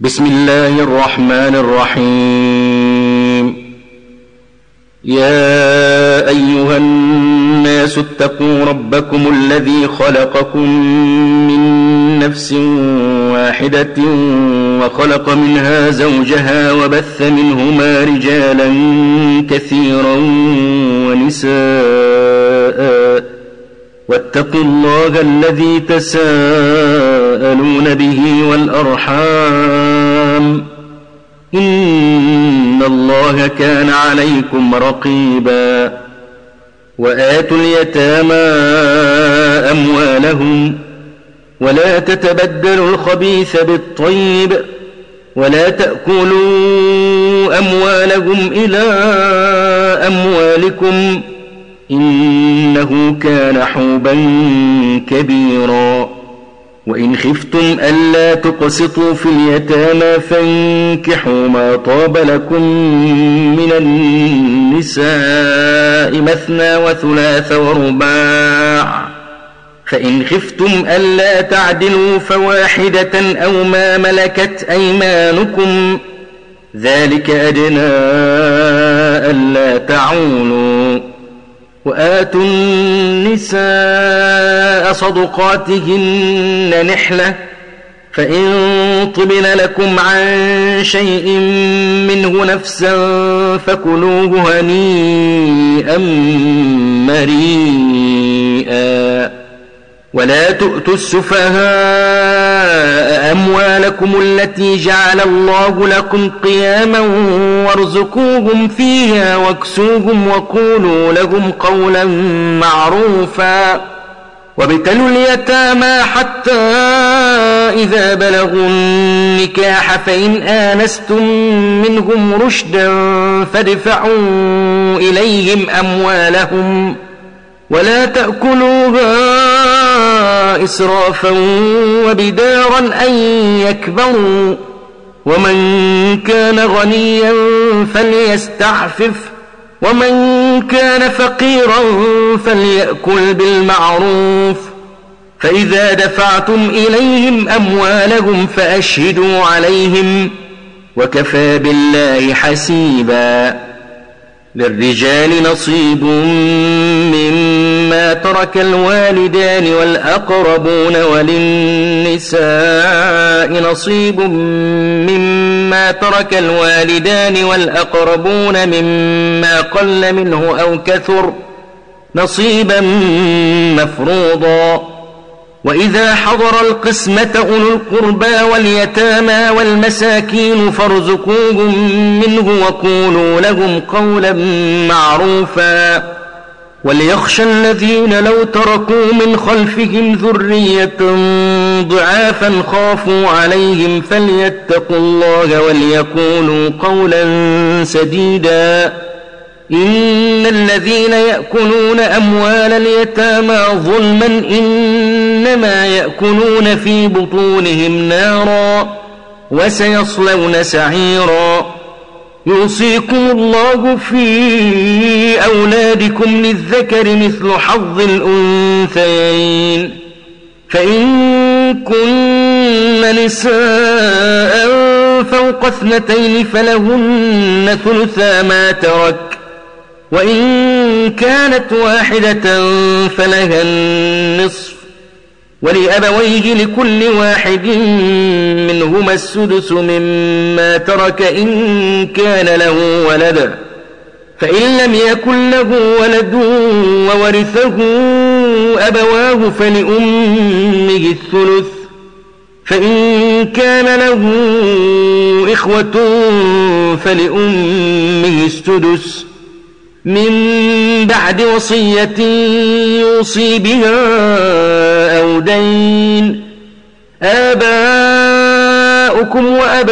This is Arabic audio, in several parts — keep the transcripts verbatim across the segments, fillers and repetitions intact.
بسم الله الرحمن الرحيم. يا أيها الناس اتقوا ربكم الذي خلقكم من نفس واحدة وخلق منها زوجها وبث منهما رجالا كثيرا ونساء، واتقوا الله الذي تساءلون به والأرحام، إن الله كان عليكم رقيبا. وآتوا اليتامى أموالهم ولا تتبدلوا الخبيث بالطيب ولا تأكلوا أموالهم إلى أموالكم إنه كان حوبا كبيرا. وإن خفتم ألا تقسطوا في اليتامى فانكحوا ما طاب لكم من النساء مثنى وثلاث ورباع، فإن خفتم ألا تعدلوا فواحدة أو ما ملكت أيمانكم، ذلك أدنى ألا تعولوا. وآتوا النساء صدقاتهن نحلة، فإن طبن لكم عن شيء منه نفسا فكلوه هنيئا مريئا. ولا تؤتوا السفهاء أموالكم التي جعل الله لكم قياما وارزقوهم فيها واكسوهم وقولوا لهم قولا معروفا. وابتلوا اليتامى حتى إذا بلغوا النكاح فإن آنستم منهم رشدا فادفعوا إليهم أموالهم ولا تأكلوها إسرافا وبدارا أن يكبروا، ومن كان غنيا فليستعفف ومن كان فقيرا فليأكل بالمعروف. فإذا دفعتم إليهم أموالهم فأشهدوا عليهم وكفى بالله حسيبا. للرجال نصيب مما ترك الوالدان والأقربون وللنساء نصيب مما ترك الوالدان والأقربون مما قل منه أو كثر نصيبا مفروضا. وإذا حضر القسمة أولو القربى واليتامى والمساكين فارزقوهم منه وقولوا لهم قولا معروفا. وليخشى الذين لو تركوا من خلفهم ذرية ضعافا خافوا عليهم فليتقوا الله وليقولوا قولا سديدا. إن الذين يأكلون أموال اليتامى ظلما إنما يأكلون في بطونهم نارا وسيصلون سعيرا. يوصيكم الله في أولادكم للذكر مثل حظ الأنثيين، فإن كن نساء فوق اثنتين فلهن ثلثا ما ترك، وإن كانت واحدة فلها النصف، ولأبويه لكل واحد منهما السدس مما ترك إن كان له ولد، فإن لم يكن له ولد وورثه أبواه فلأمه الثلث، فإن كان له إخوة فلأمه السدس من بعد وصية يوصي بها أو دين. آباؤكم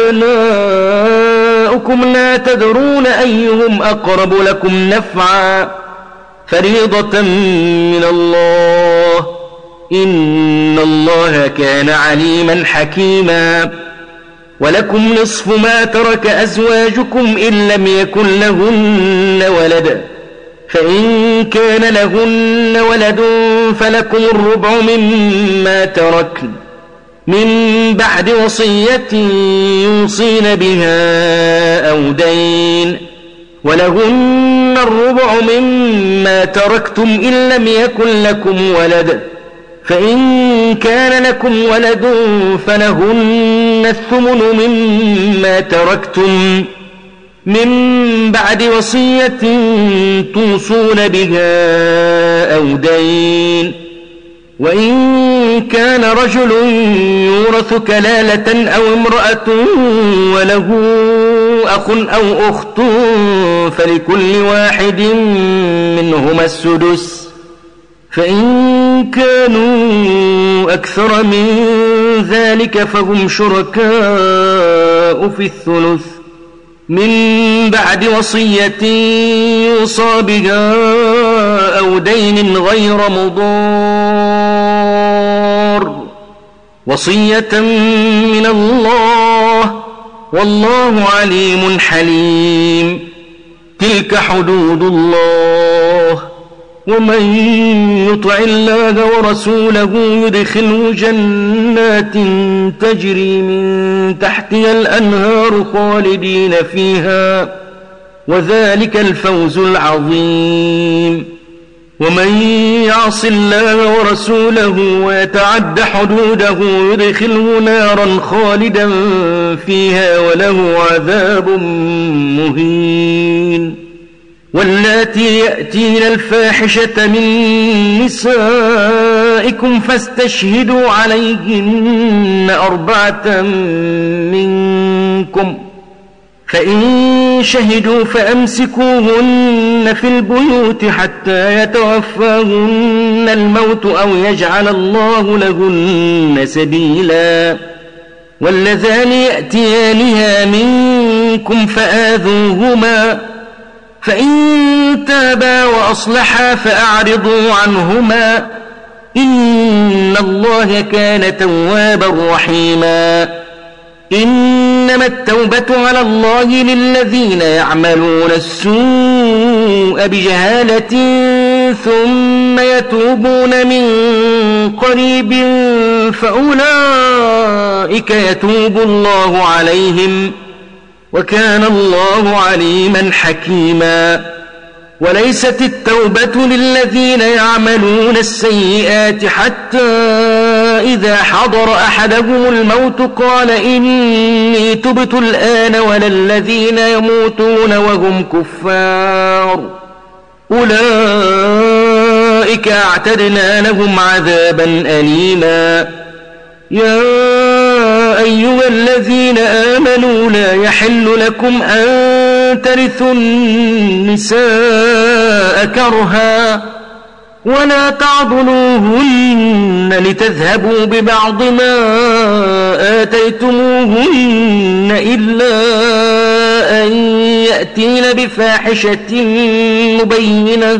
وأبناؤكم لا تدرون أيهم أقرب لكم نفعا، فريضة من الله، إن الله كان عليما حكيما. ولكم نصف ما ترك أزواجكم إن لم يكن لهن ولد، فإن كان لهن ولد فلكم الربع مما تركن، من بعد وصية يوصين بها أو دين، ولهن الربع مما تركتم إن لم يكن لكم ولد، فإن كان لكم ولد فلهن الثمن مما تركتم من بعد وصية توصون بها أو دين. وإن كان رجل يورث كلالة أو امرأة وله أخ أو أخت فلكل واحد منهما السدس، فإن كانوا أكثر من ذلك فهم شركاء في الثلث من بعد وصية يوصى بها أو دين غير مضار، وصية من الله، والله عليم حليم. تلك حدود الله، ومن يطع الله ورسوله يدخله جنات تجري من تحتها الأنهار خالدين فيها، وذلك الفوز العظيم. ومن يعص الله ورسوله ويتعد حدوده يدخله نارا خالدا فيها وله عذاب مهين. واللاتي يأتين الفاحشة من نسائكم فاستشهدوا عليهن أربعة منكم، فإن شهدوا فأمسكوهن في البيوت حتى يتوفاهن الموت أو يجعل الله لهن سبيلا. واللذان يأتيانها منكم فآذوهما، فإن تابا وأصلحا فأعرضوا عنهما، إن الله كان توابا رحيما. إنما التوبة على الله للذين يعملون السوء بجهالة ثم يتوبون من قريب فأولئك يتوب الله عليهم، وكان الله عليما حكيما. وليست التوبة للذين يعملون السيئات حتى إذا حضر أحدهم الموت قال إني تبت الآن، ولا الذين يموتون وهم كفار، أولئك أعتدنا لهم عذابا أليما. يا أيها الذين آمنوا لا يحل لكم أن ترثوا النساء كرها ولا تعضلوهن لتذهبوا ببعض ما آتيتموهن إلا أن يأتين بفاحشة مبينة،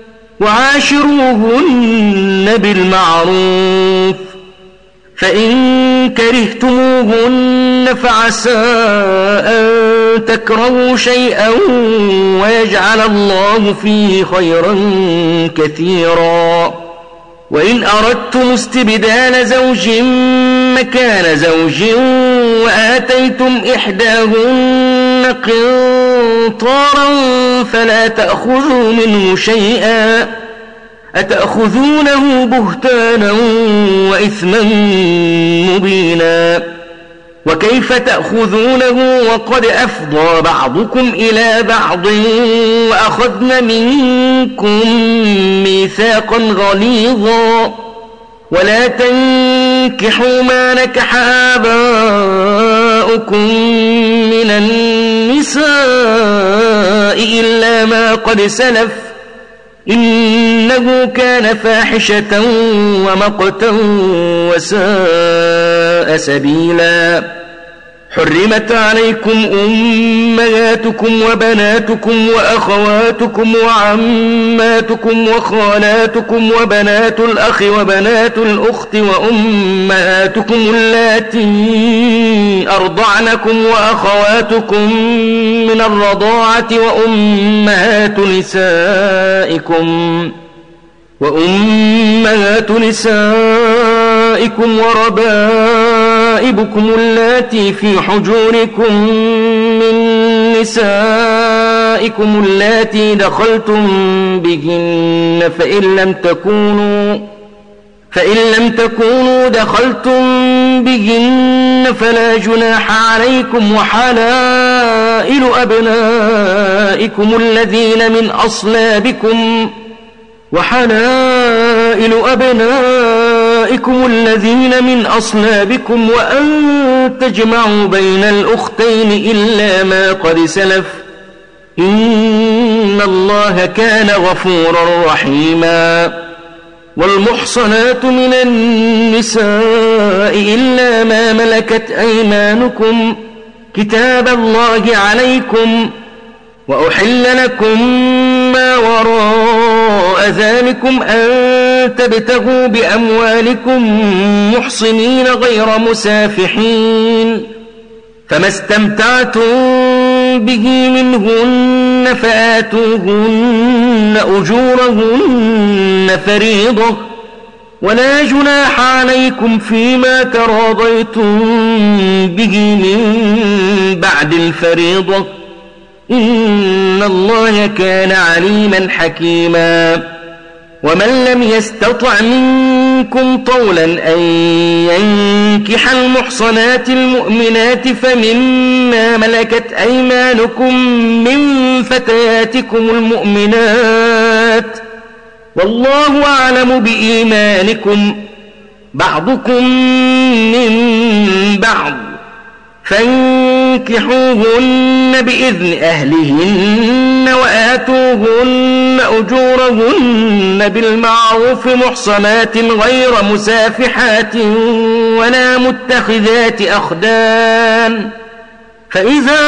وعاشروهن بالمعروف، فإن كرهتموهن فعسى أن تكرهوا شيئا ويجعل الله فيه خيرا كثيرا. وإن أردتم استبدال زوج مكان زوج وآتيتم إحداهن قنطارا فلا تأخذوا منه شيئا، أتأخذونه بهتانا وإثما مبينا. وكيف تأخذونه وقد أفضى بعضكم إلى بعض وأخذن منكم ميثاقا غليظا. ولا تنكحوا ما نكح آباؤكم من النساء إلا ما قد سلف، إنه كان فاحشة ومقتا وساء سبيلا. حرمت عليكم أمهاتكم وبناتكم وأخواتكم وعماتكم وخالاتكم وبنات الأخ وبنات الأخت وأمهاتكم اللاتي أرضعنكم وأخواتكم من الرضاعة وأمهات نسائكم وأمهات نسائكم وربائكم ربائبكم اللاتي في حجوركم من نسائكم اللاتي دخلتم بهن فإن لم تكونوا فإن لم تكونوا دخلتم بهن فلا جناح عليكم وحلائل أبنائكم الذين من أصلابكم وحلائل أبنائكم الذين من أصلابكم وأن تجمعوا بين الأختين إلا ما قد سلف إن الله كان غفورا رحيما. والمحصنات من النساء إلا ما ملكت أيمانكم كتاب الله عليكم وأحل لكم ما وراء ذلكم أن تبتغوا بأموالكم محصنين غير مسافحين فما استمتعتم به منهن فآتوهن أجورهن فريضة ولا جناح عليكم فيما تراضيتم به من بعد الفريضة إن الله كان عليما حكيما. ومن لم يستطع منكم طولا أن ينكح المحصنات المؤمنات فمما ملكت أيمانكم من فتياتكم المؤمنات والله أعلم بإيمانكم بعضكم من بعض فانكحوهن بإذن أهلهن وآتوهن أجورهن بالمعروف محصنات غير مسافحات ولا متخذات أخدان فإذا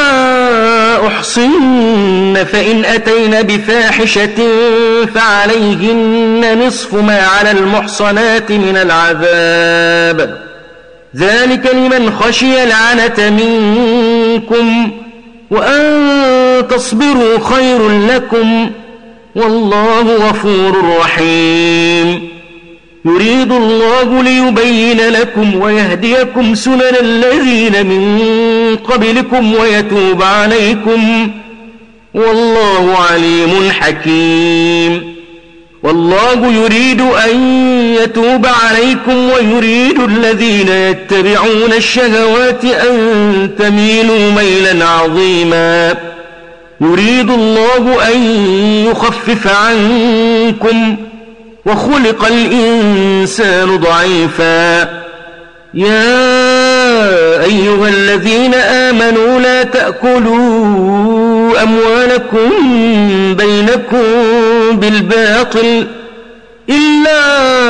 أحصن فإن أتين بفاحشة فعليهن نصف ما على المحصنات من العذاب ذلك لمن خشي العنة منكم وأن تصبروا خير لكم والله غفور رحيم. يريد الله ليبين لكم ويهديكم سنن الذين من قبلكم ويتوب عليكم والله عليم حكيم. والله يريد أن يتوب عليكم ويريد الذين يتبعون الشهوات أن تميلوا ميلا عظيما. يريد الله أن يخفف عنكم وخلق الإنسان ضعيفا. يا أيها الذين آمنوا لا تأكلوا أموالكم بينكم بالباطل إلا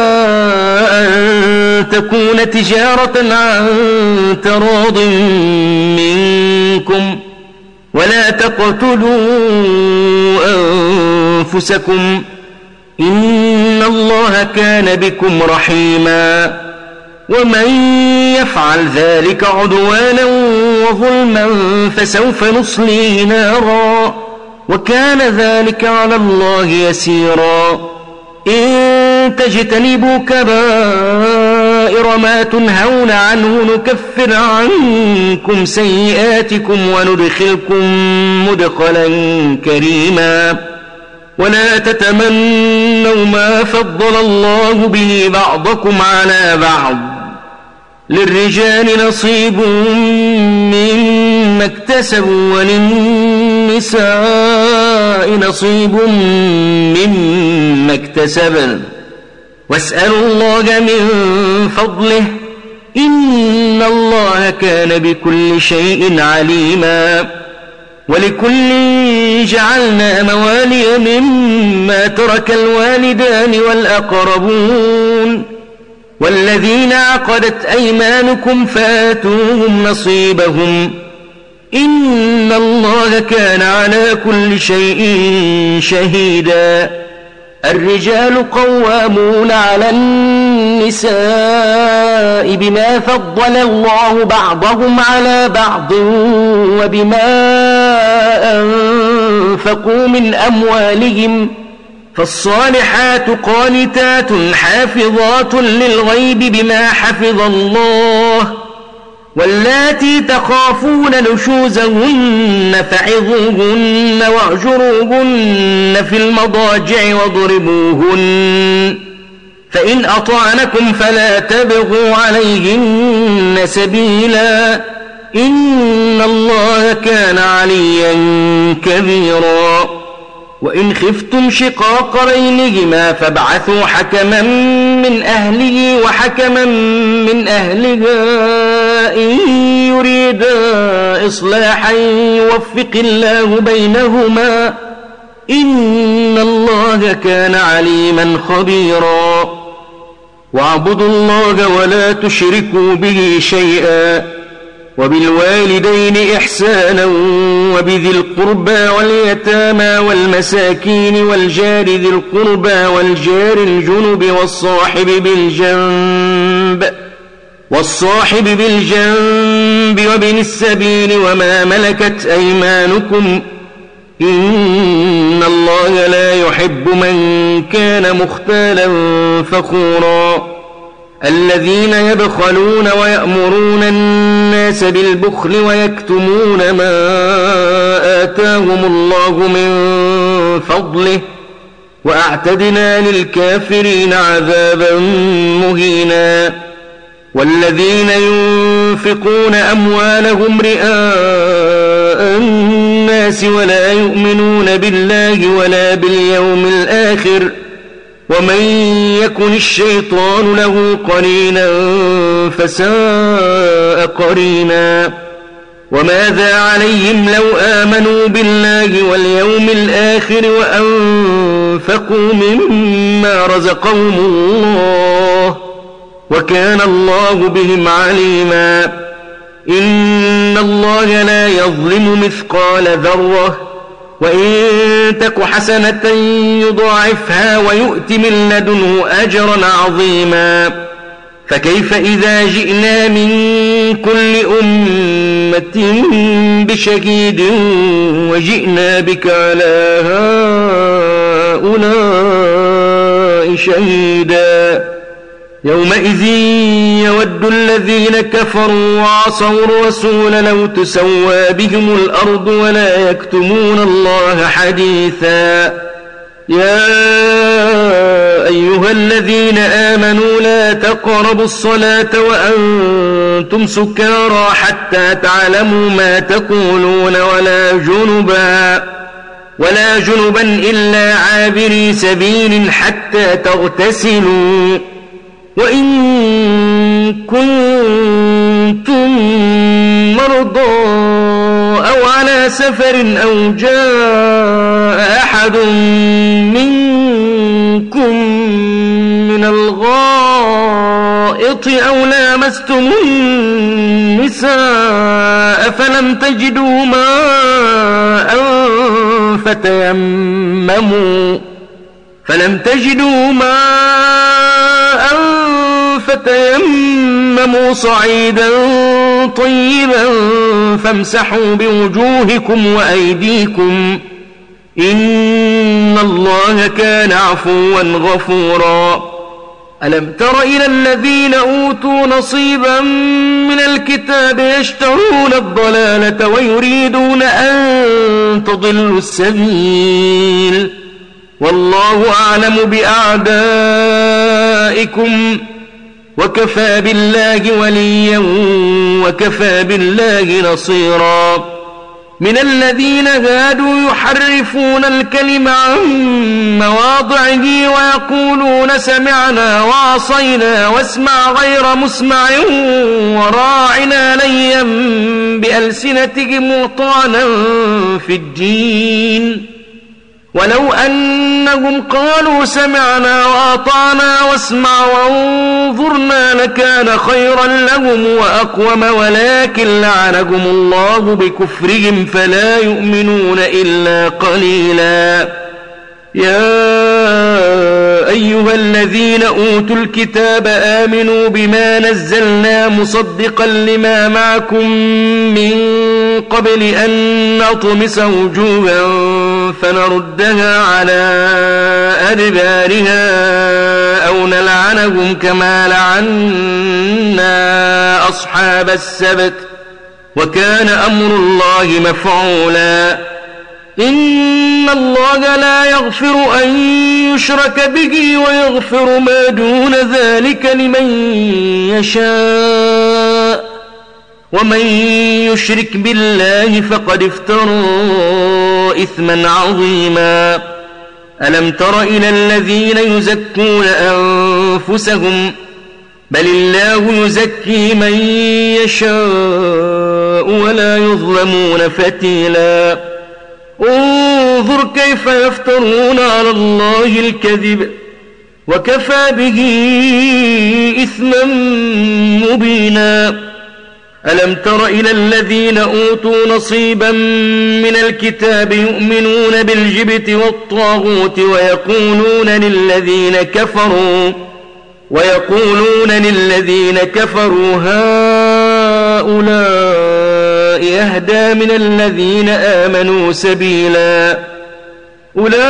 أن تكون تجارة عن تراض منكم ولا تقتلوا أنفسكم إن الله كان بكم رحيما. ومن يفعل ذلك عدوانا وظلما فسوف نصليه نارا وكان ذلك على الله يسيرا. إن تجتنبوا كبائر ما تنهون عنه نكفر عنكم سيئاتكم وندخلكم مدخلا كريما. ولا تتمنوا ما فضل الله به بعضكم على بعض للرجال نصيب مما اكتسبوا وللنساء نصيب مما اكتسبن واسألوا الله من فضله إن الله كان بكل شيء عليما. ولكل جعلنا موالي مما ترك الوالدان والأقربون والذين عقدت أيمانكم فآتوهم نصيبهم إن الله كان على كل شيء شهيدا. الرجال قوامون على النساء بما فضل الله بعضهم على بعض وبما أنفقوا من أموالهم فالصالحات قانتات حافظات للغيب بما حفظ الله واللاتي تخافون نشوزهن فعظوهن واهجروهن في المضاجع واضربوهن، فإن أطعنكم فلا تبغوا عليهن سبيلا، إن الله كان عليا كبيرا. وإن خفتم شقاق بينهما فابعثوا حكما من أهله وحكما من أهلها إن يريدا إصلاحا يوفق الله بينهما، إن الله كان عليما خبيرا. واعبدوا الله ولا تشركوا به شيئا، وبالوالدين إحسانا، وبذي القربى واليتامى والمساكين والجار ذي القربى والجار الجنب والصاحب بالجنب والصاحب بالجنب وابن السبيل وما ملكت أيمانكم، إن الله لا يحب من كان مختالا فخورا. الذين يبخلون ويأمرون الناس بالبخل ويكتمون ما آتاهم الله من فضله، وأعتدنا للكافرين عذابا مهينا. والذين ينفقون أموالهم رئاء الناس ولا يؤمنون بالله ولا باليوم الآخر، ومن يكن الشيطان له قرينا فساء قرينا. وماذا عليهم لو آمنوا بالله واليوم الآخر وأنفقوا مما رزقهم الله، وكان الله بهم عليما. إن الله لا يظلم مثقال ذرة، وإن تك حسنة يضاعفها ويؤت من لدنه أجرا عظيما. فكيف إذا جئنا من كل أمة بشهيد وجئنا بك على هؤلاء شهيدا، يومئذ يود الذين كفروا وعصوا الرسول لو تسوى بهم الأرض ولا يكتمون الله حديثا. يا أيها الذين آمنوا لا تقربوا الصلاة وأنتم سكارى حتى تعلموا ما تقولون ولا جنبا ولا جنبا إلا عابري سبيل حتى تغتسلوا، وإن كنتم مرضى أو على سفر أو جاء أحد منكم من الغائط أو لامستم النساء فلم تجدوا ماء فتيمموا فلم تجدوا ماء فتيمموا صعيدا طيبا فامسحوا بوجوهكم وأيديكم، إن الله كان عفوا غفورا. ألم تر إلى الذين أوتوا نصيبا من الكتاب يشترون الضلالة ويريدون أن تضلوا السبيل، والله أعلم بأعدائكم، وكفى بالله وليا وكفى بالله نصيرا. من الذين هادوا يحرفون الكلم عن مواضعه ويقولون سمعنا وعصينا واسمع غير مسمع وراعنا ليا بألسنتهم وطعنا في الدين، ولو أنهم قالوا سمعنا وأطعنا واسمع وانظرنا لكان خيرا لهم وأقوم، ولكن لعنهم الله بكفرهم فلا يؤمنون إلا قليلا. يا أيها الذين أوتوا الكتاب آمنوا بما نزلنا مصدقا لما معكم من قبل أن نطمس وجوها فنردها على أدبارها أو نلعنهم كما لعنا أصحاب أصحاب السبت وكان أمر الله مفعولا إن الله لا يغفر أن يشرك به ويغفر ما دون ذلك لمن يشاء ومن يشرك بالله فقد افترى إثما عظيما ألم تر إلى الذين يزكون أنفسهم بل الله يزكي من يشاء ولا يظلمون فتيلا انظر كيف يفترون على الله الكذب وكفى به إثما مبينا ألم تر إلى الذين أوتوا نصيبا من الكتاب يؤمنون بالجبت والطاغوت ويقولون للذين كفروا ويقولون للذين كفروا هؤلاء أهدى من الذين آمنوا سبيلا أولئك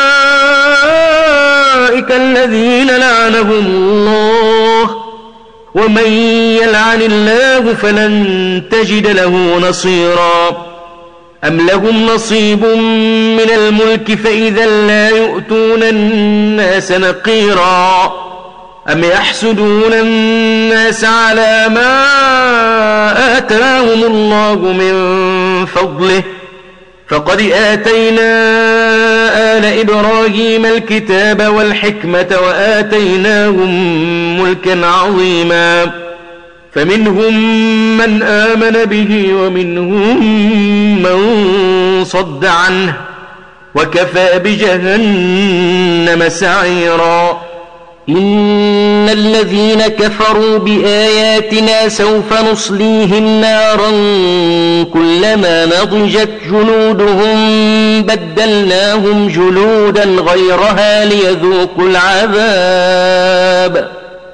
الذين لعنهم الله ومن يلعن الله فلن تجد له نصيرا أم لهم نصيب من الملك فإذا لا يؤتون الناس نقيرا أم يحسدون الناس على ما آتاهم الله من فضله فقد آتينا آل إبراهيم الكتاب والحكمة وآتيناهم ملكا عظيما فمنهم من آمن به ومنهم من صد عنه وكفى بجهنم سعيرا إن الذين كفروا بآياتنا سوف نصليهم نارا كلما نضجت جلودهم بدلناهم جلودا غيرها ليذوقوا العذاب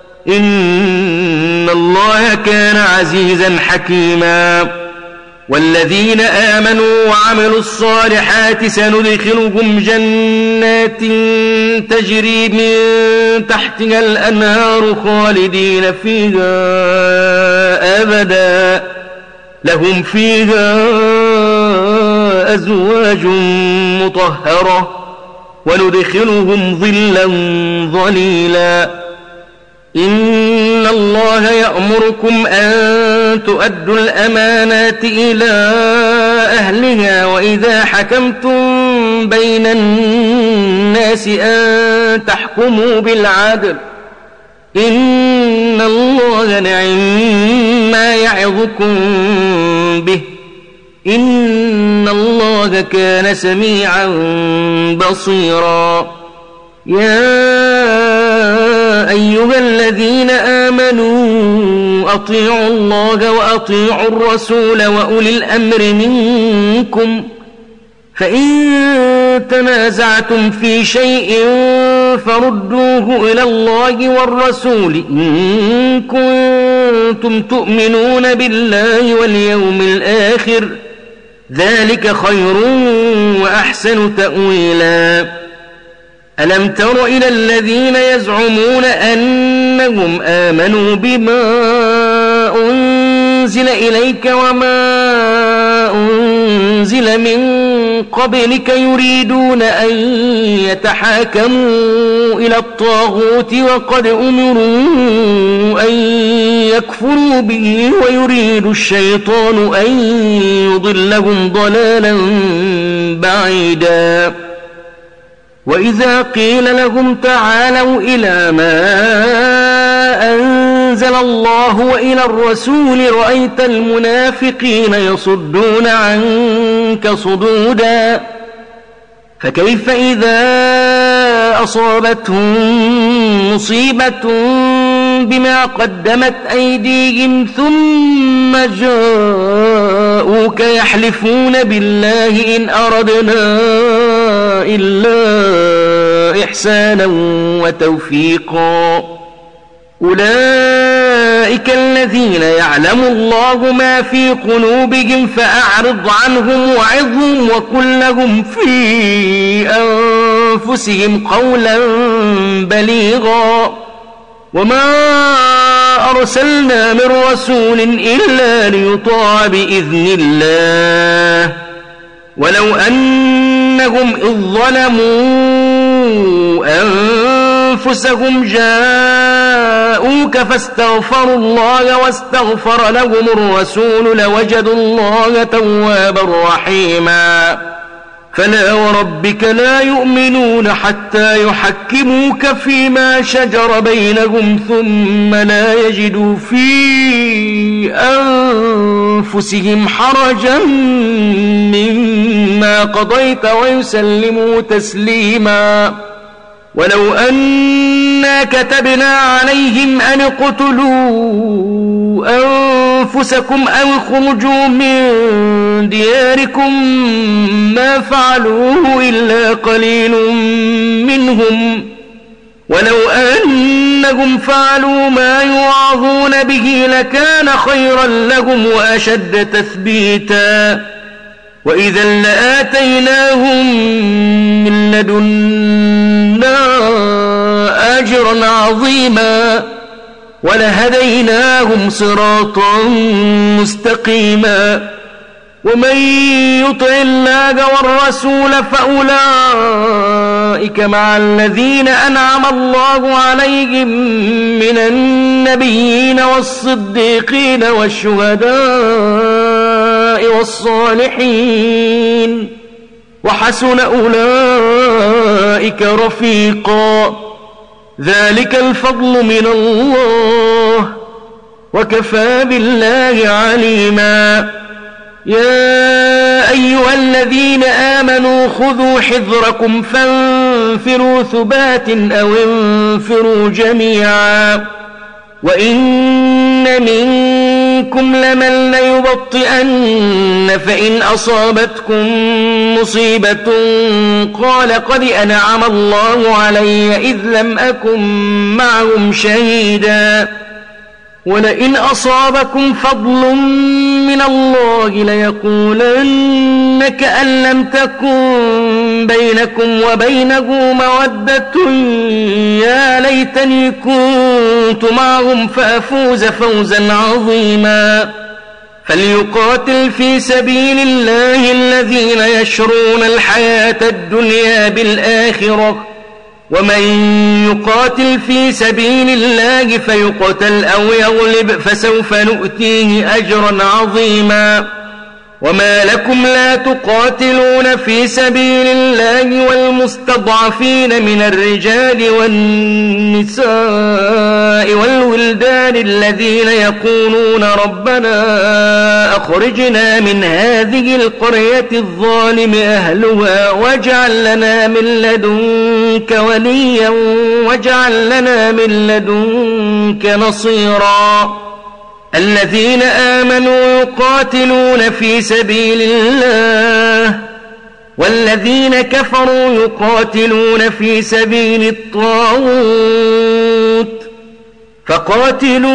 إن الله كان عزيزا حكيما والذين آمنوا وعملوا الصالحات سندخلهم جنات تجري من تحتها الأنهار خالدين فيها أبدا لهم فيها أزواج مطهرة وندخلهم ظلا ظليلا إن الله يأمركم أن تؤدوا الأمانات إلى أهلها وإذا حكمتم بين الناس أن تحكموا بالعدل إن الله نعم ما يعظكم به إن الله كان سميعا بصيرا يا أيها الذين آمنوا أطيعوا الله وأطيعوا الرسول وأولي الأمر منكم فإن تنازعتم في شيء فردوه إلى الله والرسول إن كنتم تؤمنون بالله واليوم الآخر ذلك خير وأحسن تأويلا ألم تر إلى الذين يزعمون أنهم آمنوا بما أنزل إليك وما أنزل من قبلك يريدون أن يتحاكموا إلى الطاغوت وقد أمروا أن يكفروا به ويريد الشيطان أن يضلهم ضلالا بعيدا وإذا قيل لهم تعالوا إلى ما أنزل الله وإلى الرسول رأيت المنافقين يصدون عنك صدودا فكيف إذا أصابتهم مصيبة بما قدمت أيديهم ثم جاءوك يحلفون بالله إن أردنا إلا إحسانا وتوفيقا أولئك الذين يعلم الله ما في قلوبهم فأعرض عنهم وعظهم وقل لهم في أنفسهم قولا بليغا وما أرسلنا من رسول إلا ليطاع بإذن الله ولو أنهم إذ ظلموا أنفسهم جاءوك فاستغفروا الله واستغفر لهم الرسول لوجدوا الله توابا رحيما فلا وربك لا يؤمنون حتى يحكموك فيما شجر بينهم ثم لا يجدوا في أنفسهم حرجا مما قضيت ويسلموا تسليما ولو أنا كتبنا عليهم أن اقتلوا أنفسكم أو اخرجوا من دياركم ما فعلوه إلا قليل منهم ولو أنهم فعلوا ما يوعظون به لكان خيرا لهم وأشد تثبيتا وإذا لآتيناهم من لدنا أجرا عظيما ولهديناهم صراطا مستقيما ومن يطع الله والرسول فأولئك مع الذين أنعم الله عليهم من النبيين والصديقين والشهداء والصالحين وحسن أولئك رفيقا ذلك الفضل من الله وكفى بالله عليما يا أيها الذين آمنوا خذوا حذركم فانفروا ثبات أو انفروا جميعا وإن منكم لمن ليبطئن فإن أصابتكم مصيبة قال قد أنعم الله علي إذ لم أكن معهم شهيدا ولئن أصابكم فضل من الله ليقولن كأن لم تكن بينكم وبينه مودة يا ليتني كنت معهم فأفوز فوزا عظيما فليقاتل في سبيل الله الذين يشرون الحياة الدنيا بالآخرة ومن يقاتل في سبيل الله فيقتل أو يغلب فسوف نؤتيه أجرا عظيما وما لكم لا تقاتلون في سبيل الله والمستضعفين من الرجال والنساء والولدان الذين يقولون ربنا أخرجنا من هذه القرية الظالم أهلها واجعل لنا من لدنك وليا واجعل لنا من لدنك نصيرا الذين آمنوا يقاتلون في سبيل الله والذين كفروا يقاتلون في سبيل الطاغوت فقاتلوا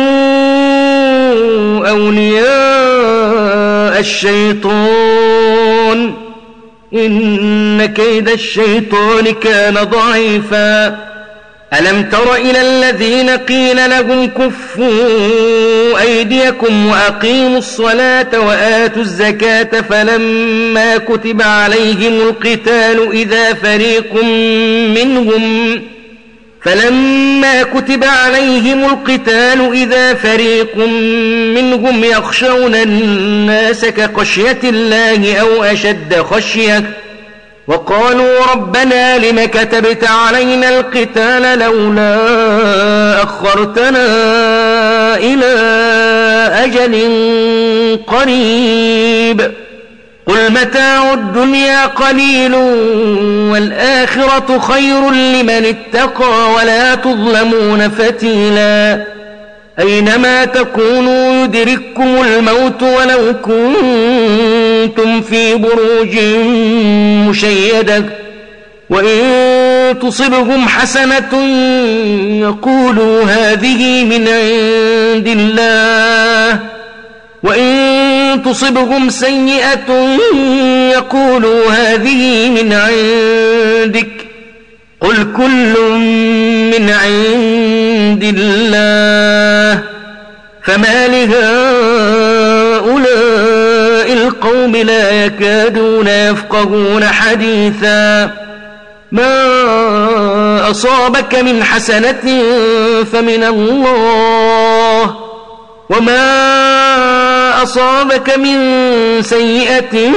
أولياء الشيطان إن كيد الشيطان كان ضعيفا ألم تر إلى الذين قيل لهم كفوا أيديكم وأقيموا الصلاة وآتوا الزكاة فلما كتب عليهم القتال إذا فريق منهم فلما كتب عليهم القتال إذا فريق منهم يخشون الناس كخشية الله أو أشد خشية وقالوا ربنا لم كتبت علينا القتال لولا أخرتنا إلى أجل قريب قل متاع الدنيا قليل والآخرة خير لمن اتقى ولا تظلمون فتيلا أينما تكونوا يدرككم الموت ولو كنتم في بروج مشيدة وإن تصبهم حسنة يقولوا هذه من عند الله وإن تصبهم سيئة يقولوا هذه من عندك قل كل من عند الله فما لهؤلاء القوم لا يكادون يفقهون حديثا ما أصابك من حسنة فمن الله وما أصابك من سيئة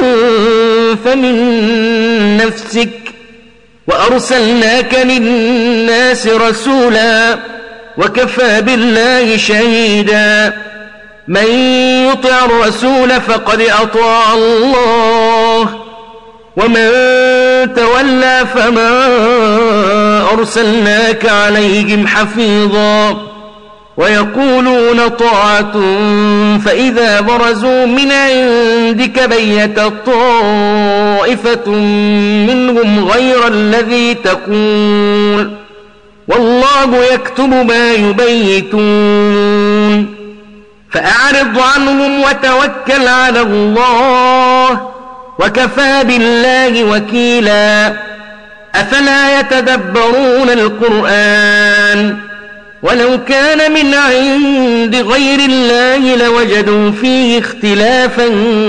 فمن نفسك وأرسلناك للناس رسولا وكفى بالله شهيدا من يطع الرسول فقد أطاع الله ومن تولى فما أرسلناك عليهم حفيظا ويقولون طاعة فإذا برزوا من عندك بيت طائفة منهم غير الذي تقول والله يكتب ما يبيتون فأعرض عنهم وتوكل على الله وكفى بالله وكيلا أفلا يتدبرون القرآن ولو كان من عند غير الله لوجدوا فيه اختلافا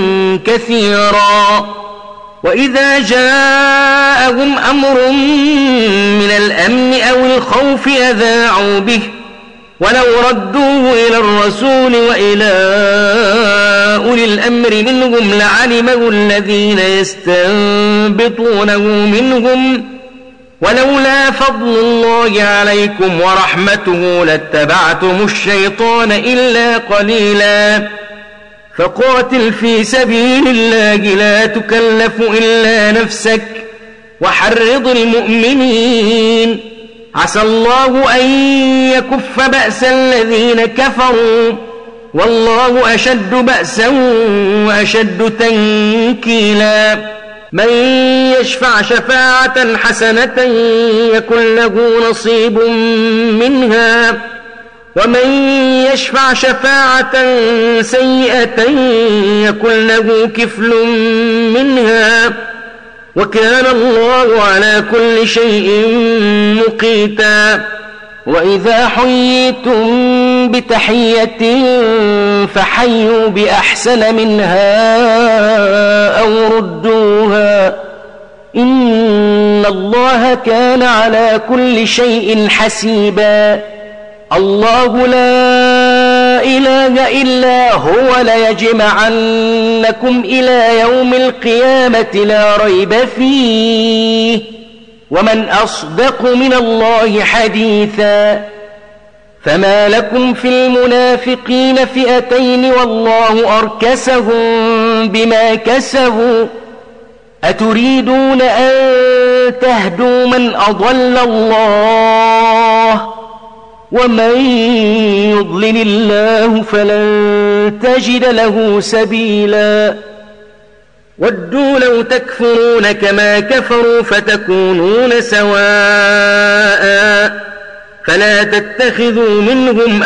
كثيرا وإذا جاءهم أمر من الأمن أو الخوف أذاعوا به ولو ردوه إلى الرسول وإلى أولي الأمر منهم لعلمه الذين يستنبطونه منهم ولولا فضل الله عليكم ورحمته لاتبعتم الشيطان إلا قليلا فقاتل في سبيل الله لا تكلف إلا نفسك وحرض المؤمنين عسى الله أن يكف بأس الذين كفروا والله أشد بأسا وأشد تنكيلا من يشفع شفاعة حسنة يكن له نصيب منها ومن يشفع شفاعة سيئة يكن له كفل منها وكان الله على كل شيء مقيتا وإذا حييتم بتحية فحيوا بأحسن منها أو ردوها إن الله كان على كل شيء حسيبا الله لا إله إلا هو ليجمعنكم إلى يوم القيامة لا ريب فيه ومن أصدق من الله حديثا فما لكم في المنافقين فئتين والله أركسهم بما كسبوا أتريدون أن تهدوا من أضل الله ومن يضلل الله فلن تجد له سبيلا ودوا لو تكفرون كما كفروا فتكونون سواء فلا تتخذوا منهم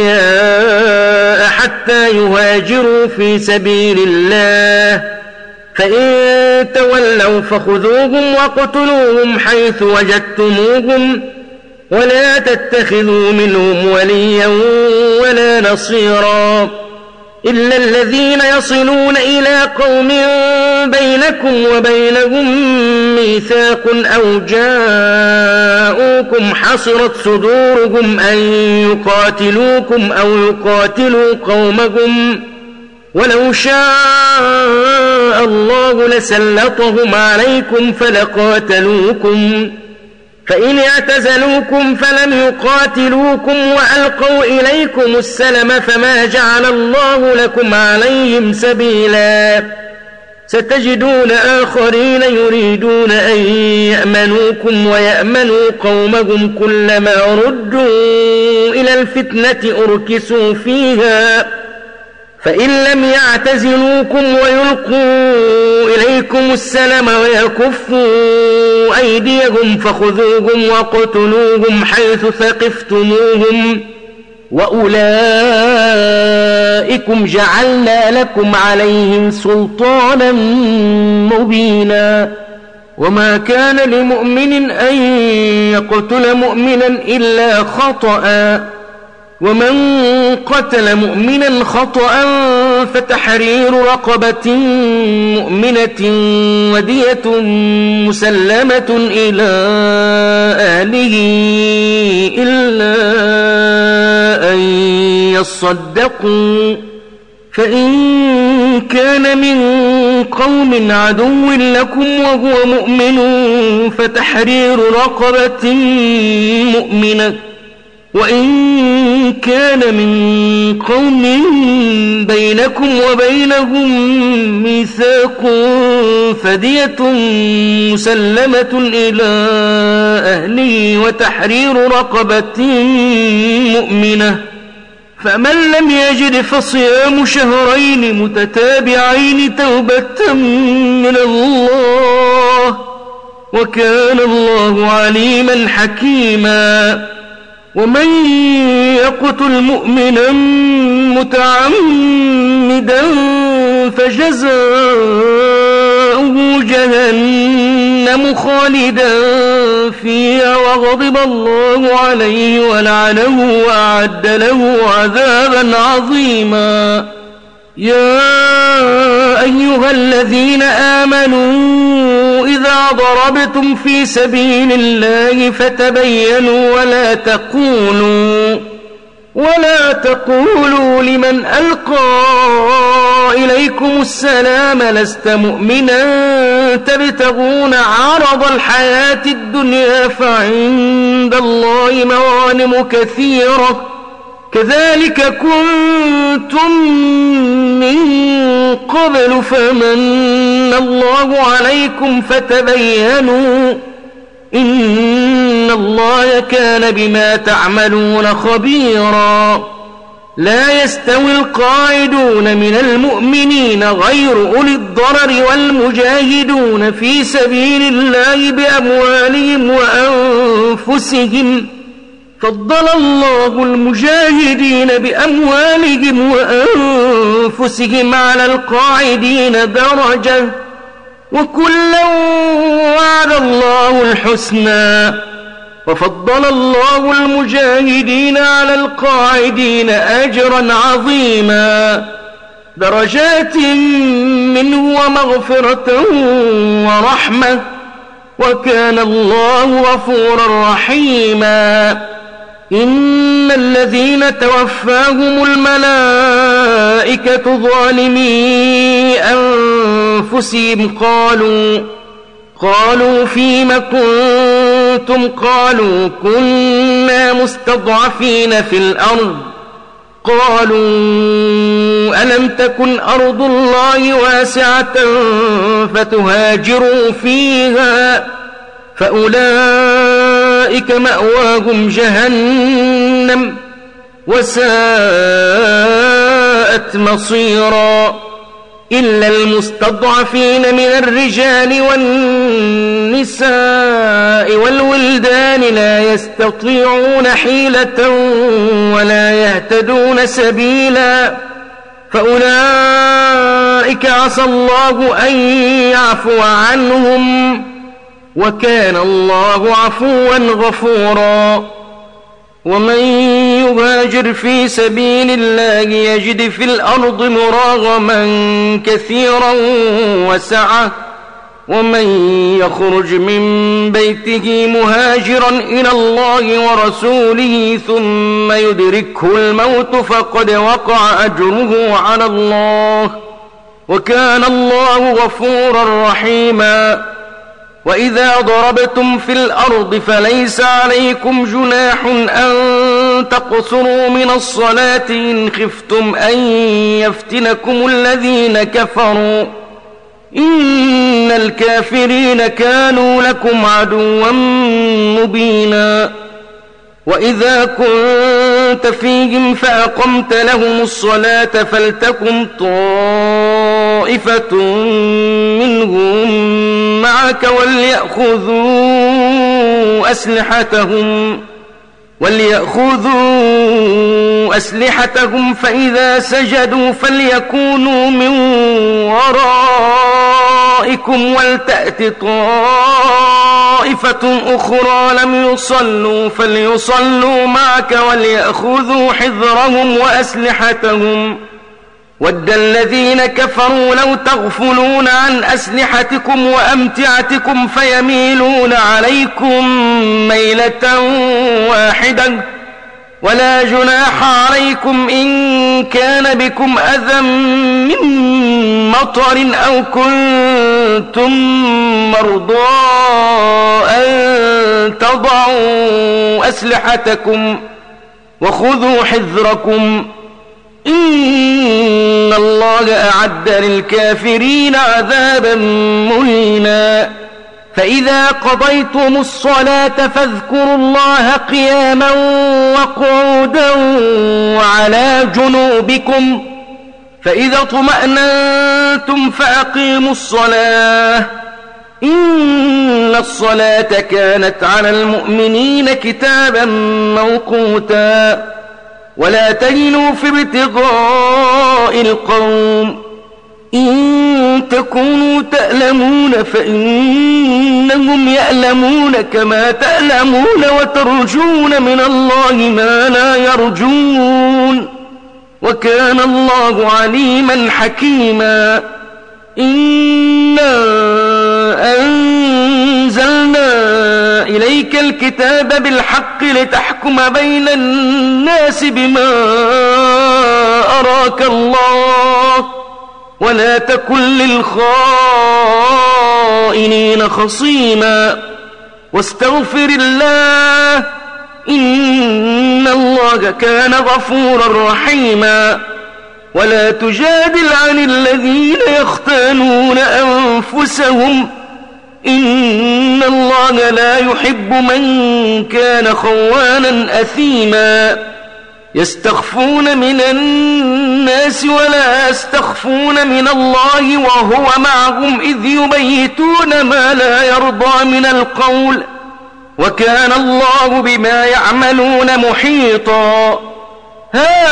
أولياء حتى يهاجروا في سبيل الله فإن تولوا فخذوهم وقتلوهم حيث وجدتموهم ولا تتخذوا منهم وليا ولا نصيرا إلا الذين يصلون إلى قوم بينكم وبينهم ميثاق أو جاءوكم حصرت صدورهم أن يقاتلوكم أو يقاتلوا قومهم ولو شاء الله لسلطهم عليكم فلقاتلوكم فإن اعتزلوكم فلم يقاتلوكم وألقوا إليكم السلم فما جعل الله لكم عليهم سبيلا ستجدون آخرين يريدون أن يأمنوكم ويأمنوا قومهم كلما ردوا إلى الفتنة أركسوا فيها فإن لم يعتزلوكم ويلقوا إليكم السلم ويكفوا أيديهم فخذوهم وقتلوهم حيث ثقفتموهم وأولئكم جعلنا لكم عليهم سلطانا مبينا وما كان لمؤمن أن يقتل مؤمنا إلا خطأ ومن قتل مؤمنا خطأ فتحرير رقبة مؤمنة ودية مسلمة إلى أهله إلا أن يصدقوا، فإن كان من قوم عدو لكم وهو مؤمن فتحرير رقبة مؤمنة، وإن كان من قوم بينكم وبينهم ميثاق فدية مسلمة إلى أهله وتحرير رقبة مؤمنة، فمن لم يجد فصيام شهرين متتابعين توبة من الله، وكان الله عليما حكيما. ومن يقتل مؤمنا متعمدا فجزاؤه جهنم خالدا فيها وغضب الله عليه ولعنه وأعد له عذابا عظيما. يا أيها الذين آمنوا إذا ضربتم في سبيل الله فتبينوا ولا تقولوا ولا تقولوا لمن ألقى إليكم السلام لست مؤمنا تبتغون عرض الحياة الدنيا فعند الله مغانم كثيرة كذلك كنتم من قبل فمن الله عليكم فتبينوا إن الله كان بما تعملون خبيرا. لا يستوي القاعدون من المؤمنين غير أولي الضرر والمجاهدون في سبيل الله بأموالهم وأنفسهم، فضل الله المجاهدين بأموالهم وأنفسهم على القاعدين درجة، وكلا وعد الله الحسنى، وفضل الله المجاهدين على القاعدين أجرا عظيما، درجات منه ومغفرة ورحمة، وكان الله غفورا رحيما. إن الذين توفاهم الملائكة ظالمي أنفسهم قالوا قالوا فيم كنتم قالوا كنا مستضعفين في الأرض قالوا ألم تكن أرض الله واسعة فتهاجروا فيها فأولئك مأواهم جهنم وساءت مصيرا. إلا المستضعفين من الرجال والنساء والولدان لا يستطيعون حيلة ولا يهتدون سبيلا فأولئك عسى الله أن يعفو عنهم وكان الله عفوا غفورا. ومن يهاجر في سبيل الله يجد في الأرض مراغما كثيرا وسعة ومن يخرج من بيته مهاجرا إلى الله ورسوله ثم يدركه الموت فقد وقع أجره على الله وكان الله غفورا رحيما. وإذا ضربتم في الأرض فليس عليكم جناح أن تقصروا من الصلاة إن خفتم أن يفتنكم الذين كفروا إن الكافرين كانوا لكم عدوا مبينا. وإذا كنت فيهم فأقمت لهم الصلاة فلتكن طائفة منهم معك وليأخذوا أسلحتهم وليأخذوا أسلحتهم فإذا سجدوا فليكونوا من ورائكم ولتأت طائفة أخرى لم يصلوا فليصلوا معك وليأخذوا حذرهم وأسلحتهم ود الذين كفروا لو تغفلون عن أسلحتكم وأمتعتكم فيميلون عليكم ميلة واحدة ولا جناح عليكم إن كان بكم أذى من مطر أو كنتم مرضى أن تضعوا أسلحتكم وخذوا حذركم إن الله أعد للكافرين عذابا مهينا فإذا قضيتم الصلاة فاذكروا الله قياما وقعودا وعلى جنوبكم فإذا اطمأننتم فأقيموا الصلاة إن الصلاة كانت على المؤمنين كتابا موقوتا ولا تهنوا في ابتغاء القوم إن تكونوا تألمون فإنهم يألمون كما تألمون وترجون من الله ما لا يرجون وكان الله عليما حكيما إنا أنزلنا إليك الكتاب بالحق لتحكم بين الناس بما أراك الله ولا تكن للخائنين خصيما واستغفر الله إن الله كان غفورا رحيما ولا تجادل عن الذين يختانون أنفسهم إن الله لا يحب من كان خوانا أثيما يستخفون من الناس ولا يستخفون من الله وهو معهم إذ يبيتون ما لا يرضى من القول وكان الله بما يعملون محيطا ها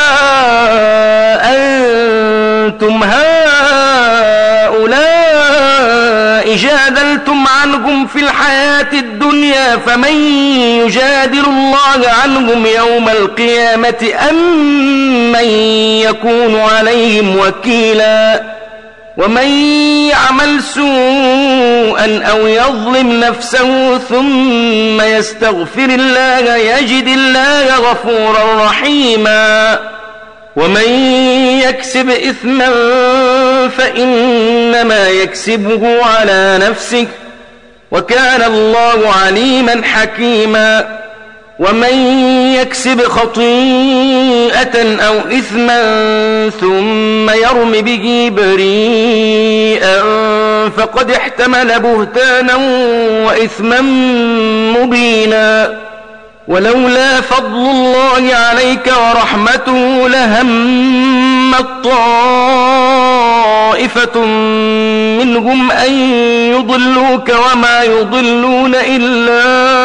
أنتم هؤلاء جادلتم عنهم في الحياة الدنيا فمن يجادل الله عنهم يوم القيامة أم من يكون عليهم وكيلا ومن يعمل سوءا أو يظلم نفسه ثم يستغفر الله يجد الله غفورا رحيما ومن يكسب إثما فإنما يكسبه على نفسه وكان الله عليما حكيما ومن يكسب خطيئة أو إثما ثم يرم به بريئا فقد احتمل بهتانا وإثما مبينا ولولا فضل الله عليك ورحمته لهمت طائفة منهم أن يضلوك وما يضلون إلا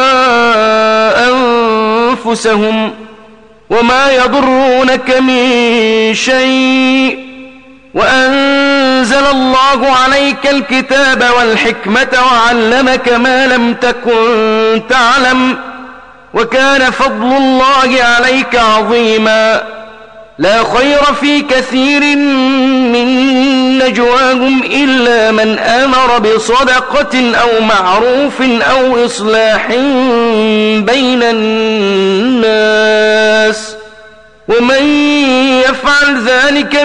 أنفسهم وما يضرونك من شيء وأنزل الله عليك الكتاب والحكمة وعلمك ما لم تكن تعلم وكان فضل الله عليك عظيما لا خير في كثير من نجواهم إلا من أمر بصدقة أو معروف أو إصلاح بين الناس ومن يفعل ذلك